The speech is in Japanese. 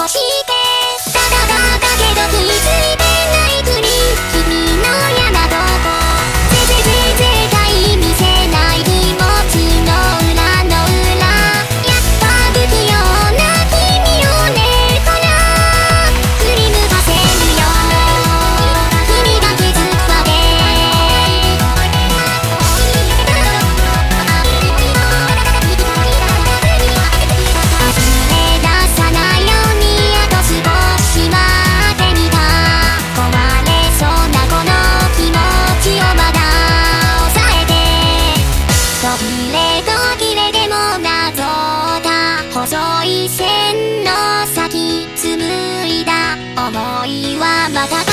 としてただだけど気づいてないふり君の嫌なとこ絶対見せない気持ちの裏の裏やっぱ不器用な君をねほら振り向かせるよ君が気づくまで途切れでもなぞった細い線の先紡いだ想いはまた